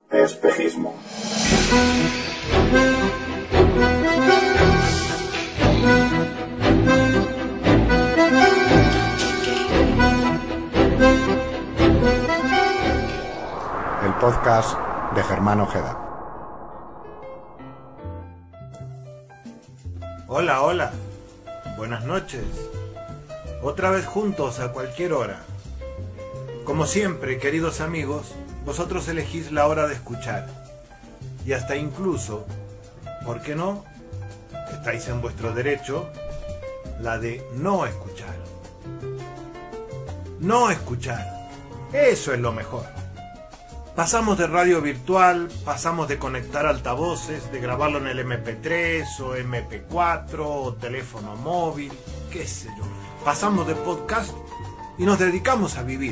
Espejismo. El podcast de Germán Ojeda. Hola, hola. Buenas noches. Otra vez juntos a cualquier hora. Como siempre, queridos amigos, vosotros elegís la hora de escuchar. Y hasta incluso, ¿por qué no? Estáis en vuestro derecho, la de no escuchar. No escuchar. Eso es lo mejor. Pasamos de radio virtual, pasamos de conectar altavoces, de grabarlo en el MP3 o MP4 o teléfono móvil, qué sé yo. Pasamos de podcast y nos dedicamos a vivir.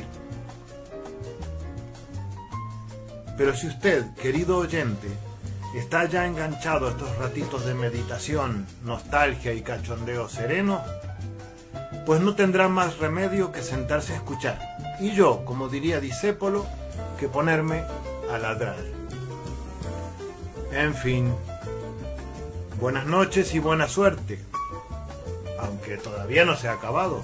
Pero si usted, querido oyente, está ya enganchado a estos ratitos de meditación, nostalgia y cachondeo sereno, pues no tendrá más remedio que sentarse a escuchar. Y yo, como diría Discépolo, que ponerme a ladrar. En fin, buenas noches y buena suerte, aunque todavía no se ha acabado.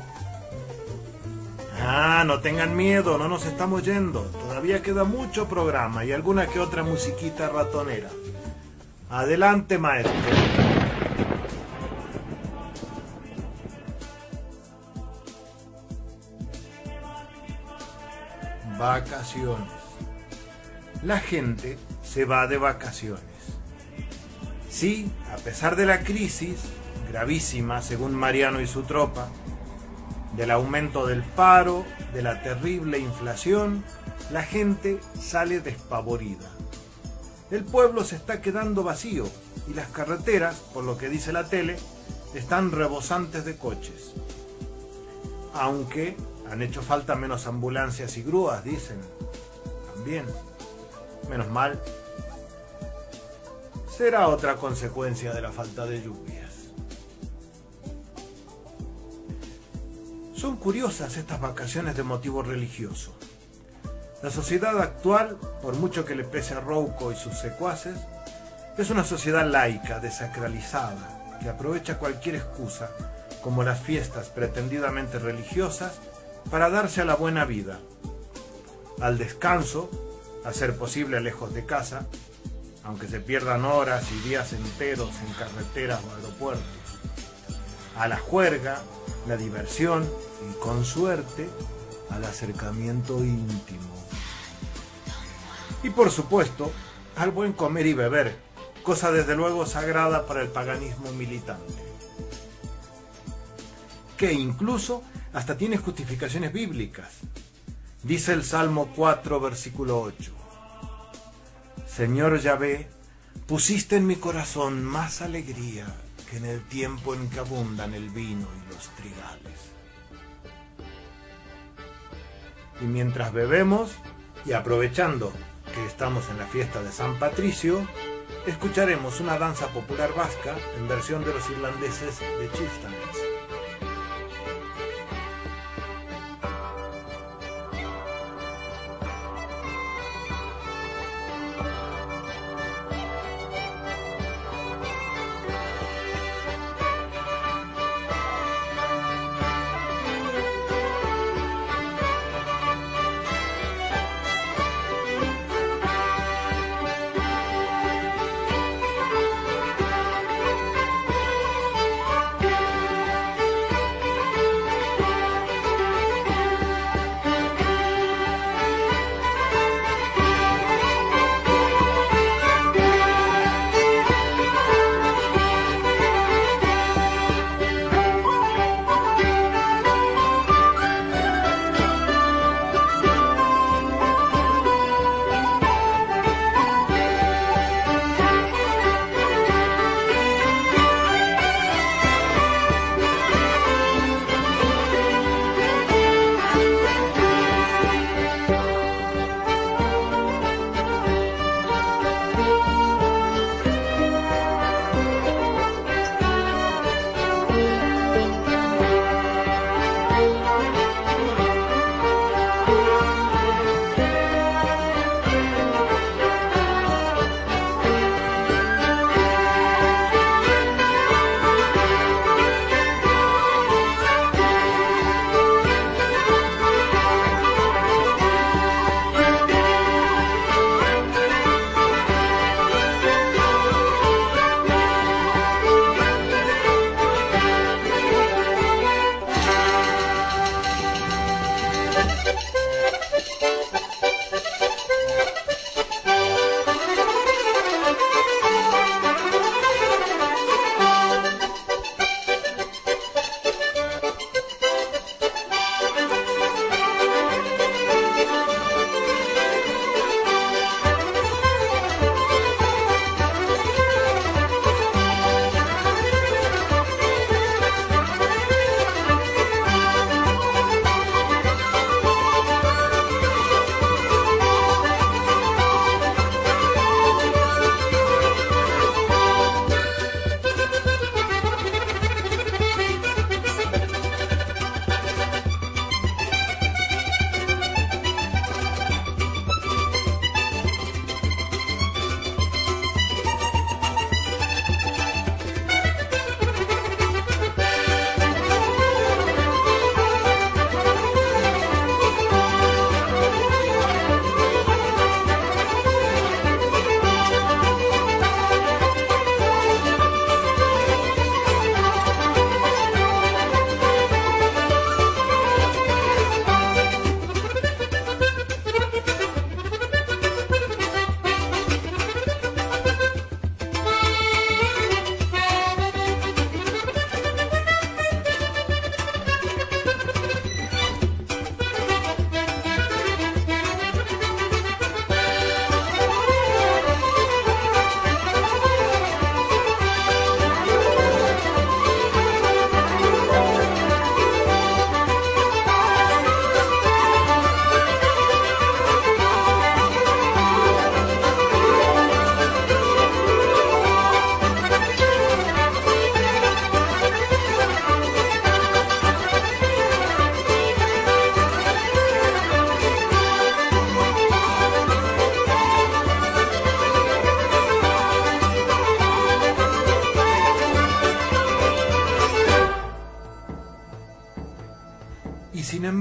No tengan miedo, no nos estamos yendo, todavía queda mucho programa y alguna que otra musiquita ratonera. Adelante, maestro. Vacaciones. La gente se va de vacaciones. Sí, a pesar de la crisis, gravísima según Mariano y su tropa, del aumento del paro, de la terrible inflación, la gente sale despavorida. El pueblo se está quedando vacío y las carreteras, por lo que dice la tele, están rebosantes de coches. Aunque han hecho falta menos ambulancias y grúas, dicen. También. Menos mal. Será otra consecuencia de la falta de lluvias. Son curiosas estas vacaciones de motivo religioso. La sociedad actual, por mucho que le pese a Rouco y sus secuaces, es una sociedad laica, desacralizada, que aprovecha cualquier excusa, como las fiestas pretendidamente religiosas, para darse a la buena vida, al descanso, a ser posible lejos de casa, aunque se pierdan horas y días enteros en carreteras o aeropuertos, a la juerga, la diversión y, con suerte, al acercamiento íntimo. Y por supuesto, al buen comer y beber, cosa desde luego sagrada para el paganismo militante, que incluso hasta tiene justificaciones bíblicas. Dice el Salmo 4, versículo 8. Señor Yahvé, pusiste en mi corazón más alegría que en el tiempo en que abundan el vino y los trigales. Y mientras bebemos, y aprovechando que estamos en la fiesta de San Patricio, escucharemos una danza popular vasca en versión de los irlandeses de Chieftains.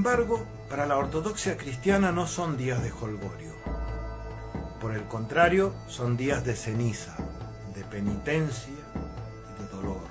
embargo, para la ortodoxia cristiana no son días de jolgorio. Por el contrario, son días de ceniza, de penitencia y de dolor.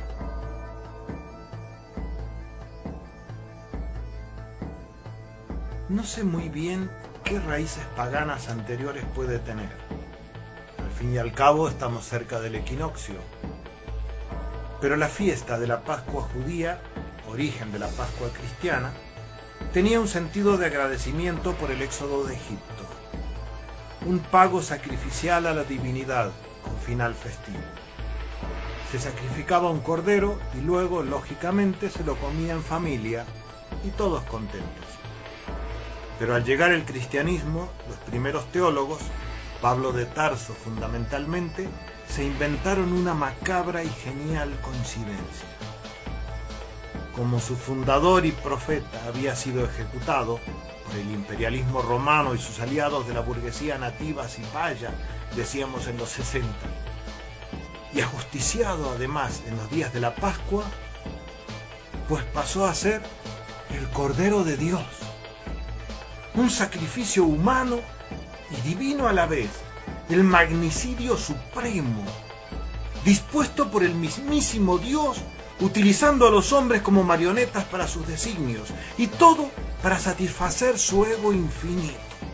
No sé muy bien qué raíces paganas anteriores puede tener. Al fin y al cabo estamos cerca del equinoccio. Pero la fiesta de la Pascua judía, origen de la Pascua cristiana, tenía un sentido de agradecimiento por el éxodo de Egipto. Un pago sacrificial a la divinidad con final festivo. Se sacrificaba un cordero y luego, lógicamente, se lo comía en familia y todos contentos. Pero al llegar el cristianismo, los primeros teólogos, Pablo de Tarso fundamentalmente, se inventaron una macabra y genial coincidencia. Como su fundador y profeta había sido ejecutado por el imperialismo romano y sus aliados de la burguesía nativa cipaya, decíamos en los 60, y ajusticiado además en los días de la Pascua, pues pasó a ser el Cordero de Dios. Un sacrificio humano y divino a la vez, el magnicidio supremo, dispuesto por el mismísimo Dios, utilizando a los hombres como marionetas para sus designios, y todo para satisfacer su ego infinito.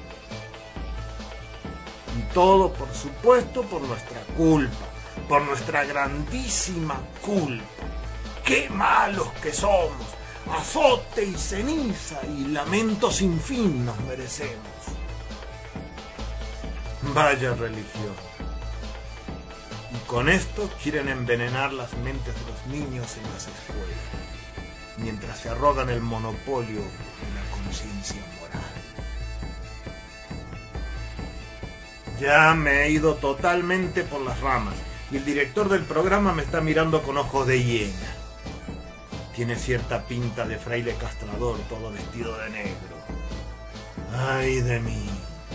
Y todo, por supuesto, por nuestra culpa, por nuestra grandísima culpa. ¡Qué malos que somos! Azote y ceniza y lamento sin fin nos merecemos. Vaya religión. Y con esto quieren envenenar las mentes de los niños en las escuelas, mientras se arrogan el monopolio de la conciencia moral. Ya me he ido totalmente por las ramas y el director del programa me está mirando con ojos de hiena. Tiene cierta pinta de fraile castrador, todo vestido de negro. ¡Ay de mí!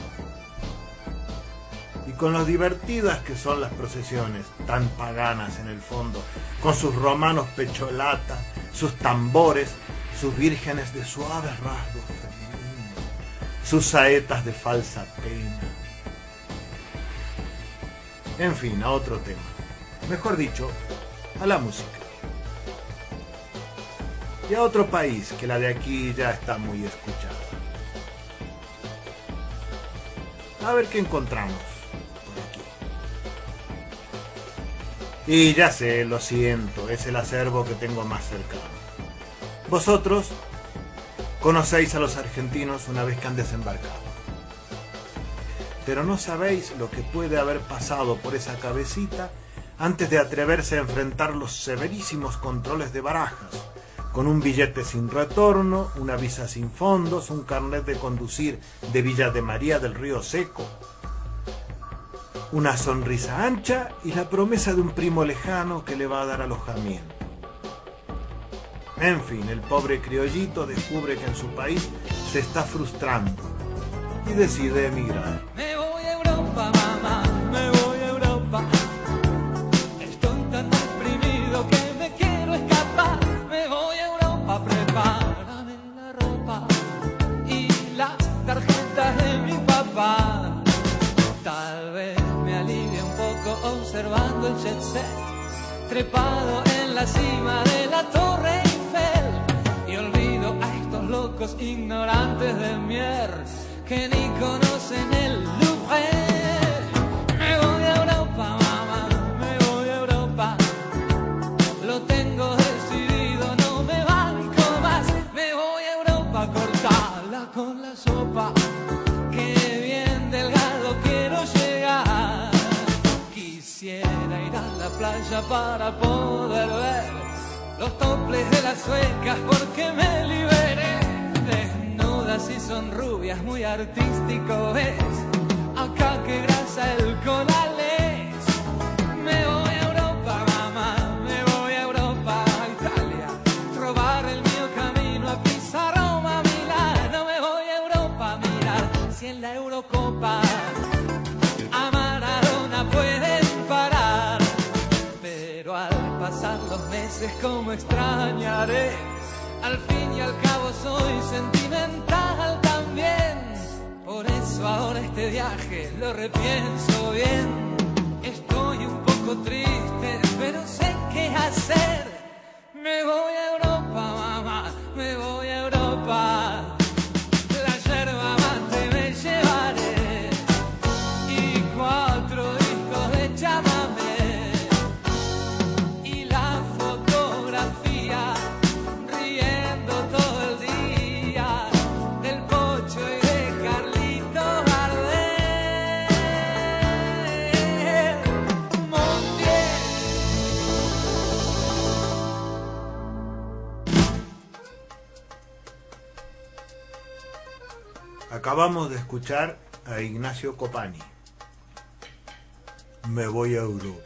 Y con lo divertidas que son las procesiones, tan paganas en el fondo, con sus romanos pecholata, sus tambores, sus vírgenes de suaves rasgos femeninos, sus saetas de falsa pena. En fin, a otro tema. Mejor dicho, a la música. Y a otro país, que la de aquí ya está muy escuchada. A ver qué encontramos por aquí. Y ya sé, lo siento, es el acervo que tengo más cercano. Vosotros conocéis a los argentinos una vez que han desembarcado. Pero no sabéis lo que puede haber pasado por esa cabecita antes de atreverse a enfrentar los severísimos controles de Barajas, con un billete sin retorno, una visa sin fondos, un carnet de conducir de Villa de María del Río Seco, una sonrisa ancha y la promesa de un primo lejano que le va a dar alojamiento. En fin, el pobre criollito descubre que en su país se está frustrando y decide emigrar. Me voy a Europa, mamá, me voy a Europa. Estoy tan deprimido que me quiero escapar. Me voy a Europa, prepárame la ropa y las tarjetas de mi papá. Tal vez me alivie un poco observando el jet set, trepado en la cima de la Torre Eiffel, y olvido a estos locos ignorantes del Mier que ni conocen el Louvre. Me voy a Europa, mamá, me voy a Europa. Lo tengo decidido, no me banco más. Me voy a Europa, cortala con la sopa, que bien delgado quiero llegar. Quisiera ir a la playa para poder ver los toples de las suecas, porque me liberé. Si son rubias, muy artístico es. Acá que grasa el colales. Me voy a Europa, mamá, me voy a Europa, a Italia, robar el mío camino a Pisa, Roma, Milano. Me voy a Europa, mirar si en la Eurocopa a Maradona pueden parar. Pero al pasar los meses, como extrañaré Al fin y al cabo soy sentimental también. Por eso ahora este viaje lo repienso bien. Estoy un poco triste, pero sé qué hacer. Me voy a Europa, mamá, me voy a Europa. La yerba mate me llevaré y 4 discos de chamamé y la fotografía riendo todo el día del Pocho y de Carlito Gardel. Montiel. Acabamos de escuchar a Ignacio Copani. Me voy a Europa.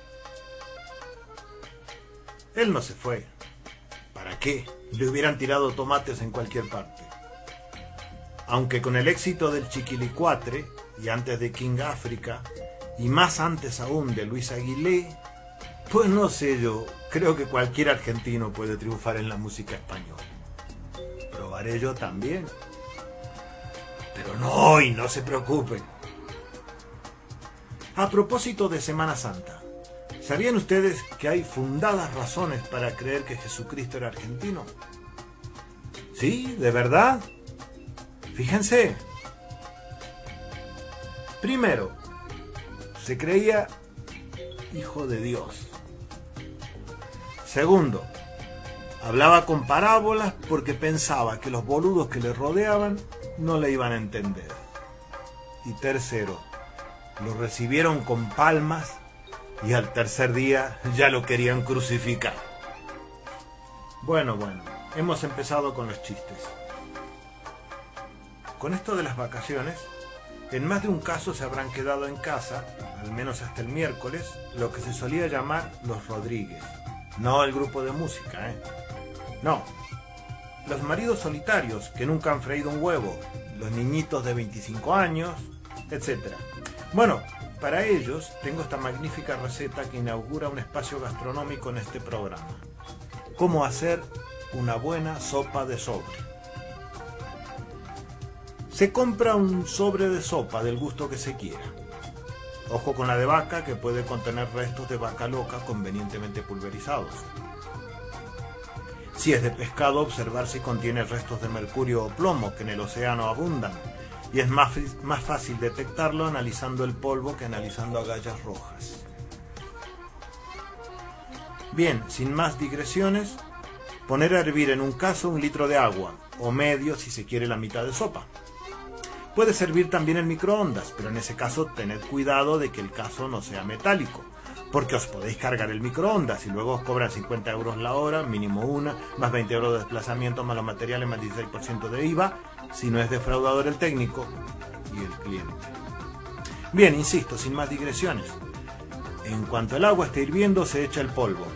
Él no se fue. ¿Para qué? Le hubieran tirado tomates en cualquier parte. Aunque con el éxito del Chiquilicuatre, y antes de King África, y más antes aún de Luis Aguilé, pues no sé yo, creo que cualquier argentino puede triunfar en la música española. Probaré yo también. Pero no hoy, no se preocupen. A propósito de Semana Santa, ¿sabían ustedes que hay fundadas razones para creer que Jesucristo era argentino? ¿Sí? ¿De verdad? Fíjense. Primero, se creía hijo de Dios. Segundo, hablaba con parábolas porque pensaba que los boludos que le rodeaban no le iban a entender. Y tercero, lo recibieron con palmas y al tercer día ya lo querían crucificar. Bueno, hemos empezado con los chistes. Con esto de las vacaciones, en más de un caso se habrán quedado en casa, al menos hasta el miércoles, lo que se solía llamar los Rodríguez. No el grupo de música, No. Los maridos solitarios que nunca han freído un huevo, los niñitos de 25 años, etc. Bueno, para ellos tengo esta magnífica receta que inaugura un espacio gastronómico en este programa. ¿Cómo hacer una buena sopa de sobre? Se compra un sobre de sopa del gusto que se quiera. Ojo con la de vaca, que puede contener restos de vaca loca convenientemente pulverizados. Si es de pescado, observar si contiene restos de mercurio o plomo, que en el océano abundan, y es más fácil detectarlo analizando el polvo que analizando agallas rojas. Bien, sin más digresiones, poner a hervir en un caso 1 litro de agua, o medio si se quiere la mitad de sopa. Puede servir también en microondas, pero en ese caso tened cuidado de que el caso no sea metálico, porque os podéis cargar el microondas y luego os cobran 50 euros la hora, mínimo una, más 20 euros de desplazamiento, más los materiales, más 16% de IVA, si no es defraudador el técnico y el cliente. Bien, insisto, sin más digresiones. En cuanto el agua esté hirviendo, se echa el polvo.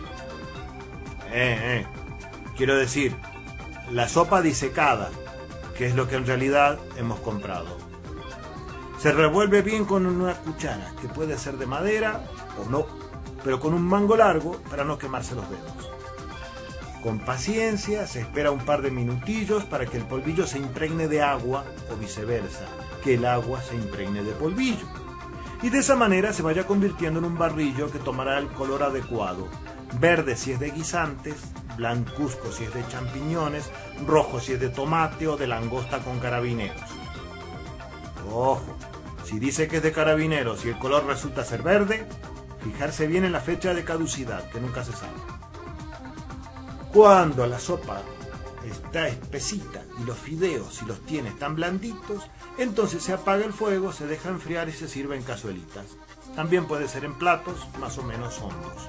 Quiero decir, la sopa disecada, que es lo que en realidad hemos comprado. Se revuelve bien con una cuchara, que puede ser de madera o no, pero con un mango largo para no quemarse los dedos. Con paciencia se espera un par de minutillos para que el polvillo se impregne de agua o viceversa, que el agua se impregne de polvillo. Y de esa manera se vaya convirtiendo en un barrillo que tomará el color adecuado. Verde si es de guisantes, blancuzco si es de champiñones, rojo si es de tomate o de langosta con carabineros. Ojo, si dice que es de carabineros y el color resulta ser verde, fijarse bien en la fecha de caducidad, que nunca se sabe. Cuando la sopa está espesita y los fideos, si los tiene, están blanditos, entonces se apaga el fuego, se deja enfriar y se sirve en cazuelitas. También puede ser en platos más o menos hondos.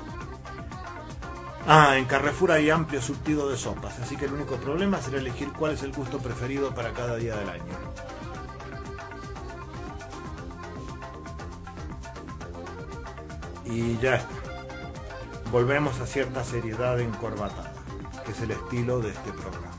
En Carrefour hay amplio surtido de sopas, así que el único problema será elegir cuál es el gusto preferido para cada día del año. Y ya está. Volvemos a cierta seriedad encorbatada, que es el estilo de este programa.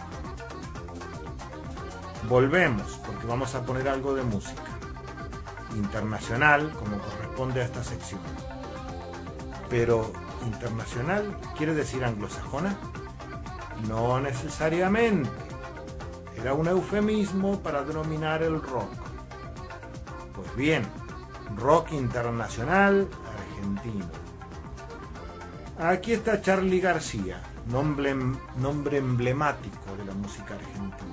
Volvemos, porque vamos a poner algo de música. Internacional, como corresponde a esta sección. Pero, ¿internacional quiere decir anglosajona? No necesariamente. Era un eufemismo para denominar el rock. Pues bien, rock internacional argentino. Aquí está Charly García, nombre emblemático de la música argentina.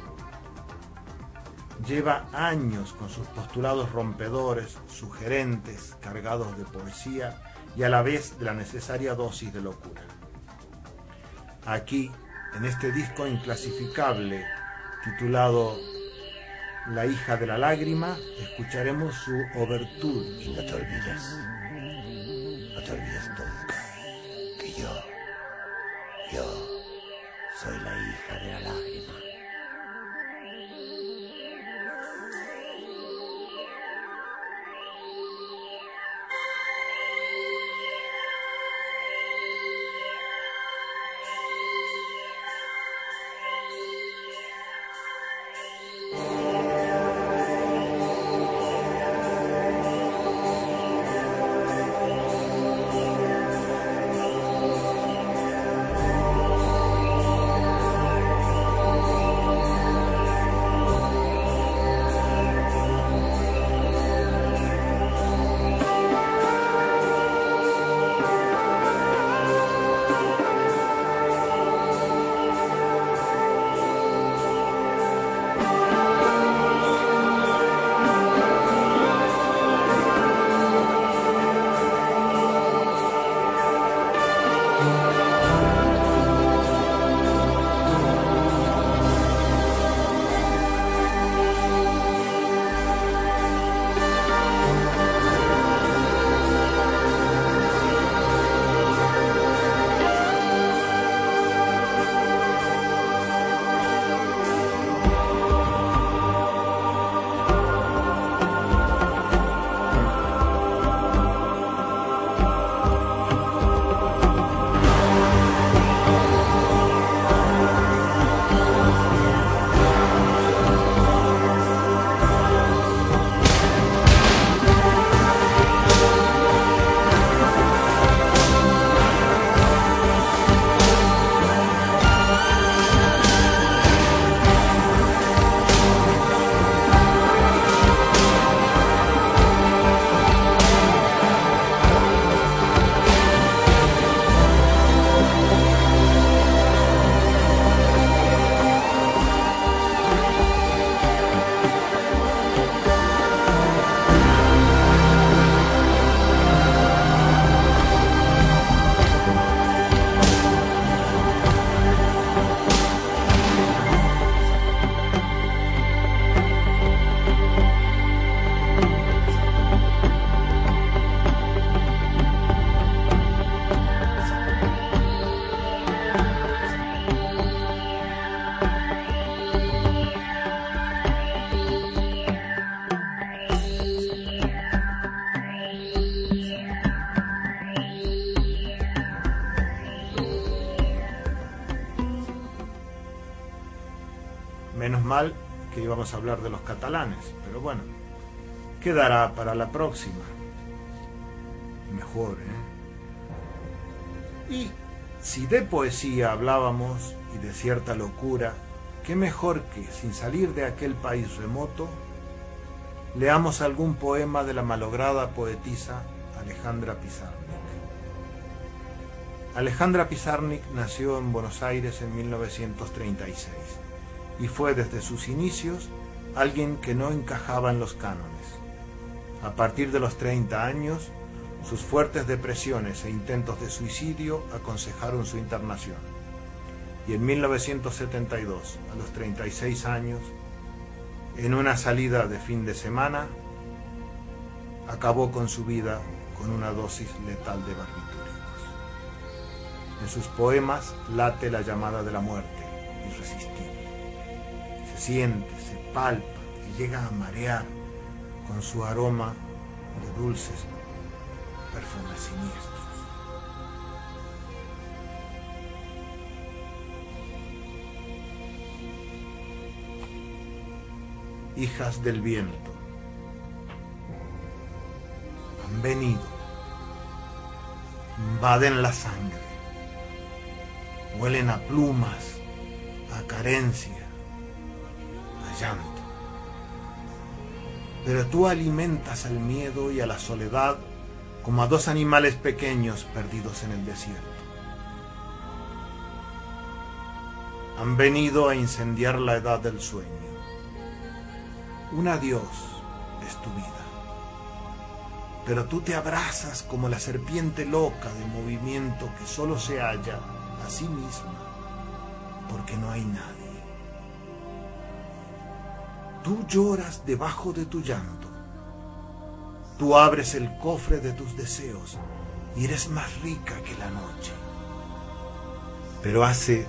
Lleva años con sus postulados rompedores, sugerentes, cargados de poesía y a la vez de la necesaria dosis de locura. Aquí, en este disco inclasificable titulado La hija de la lágrima, escucharemos su Overture. Y no te olvides nunca que yo soy la hija de la lágrima. Menos mal que íbamos a hablar de los catalanes, pero bueno, quedará para la próxima. Mejor, ¿eh? Y si de poesía hablábamos y de cierta locura, qué mejor que, sin salir de aquel país remoto, leamos algún poema de la malograda poetisa Alejandra Pizarnik. Alejandra Pizarnik nació en Buenos Aires en 1936 y fue desde sus inicios alguien que no encajaba en los cánones. A partir de los 30 años, sus fuertes depresiones e intentos de suicidio aconsejaron su internación. Y en 1972, a los 36 años, en una salida de fin de semana, acabó con su vida con una dosis letal de barbitúricos. En sus poemas late la llamada de la muerte, irresistible. Se siente, se palpa y llega a marear con su aroma de dulces perfumes siniestros. Hijas del viento, han venido, invaden la sangre, Huelen a plumas, a carencia, a llanto. Pero tú alimentas al miedo y a la soledad como a dos animales pequeños perdidos en el desierto. Han venido a incendiar la edad del sueño. Un adiós es tu vida. Pero tú te abrazas como la serpiente loca de movimiento que solo se halla a sí misma porque no hay nadie. Tú lloras debajo de tu llanto. Tú abres el cofre de tus deseos y eres más rica que la noche. Pero hace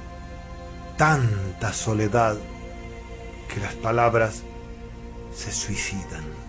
tanta soledad que las palabras se suicidan.